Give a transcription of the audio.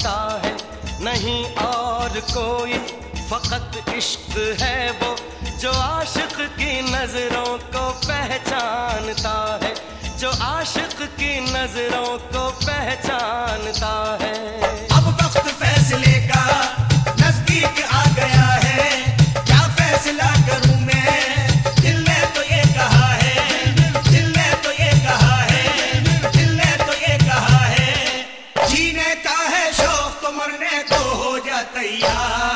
जानता है, नहीं और कोई, फकत इश्क है वो जो आशिक की नजरों को पहचानता है, जो आशिक की नजरों को पहचानता है। अब वक्त फैसले का नजदीक आ गया है, क्या फैसला करूं मैं, दिल ने तो ये कहा है, दिल ने तो ये कहा है, दिल ने तो ये कहा है, जीने का है शौक तो मरने को हो जा तैयार।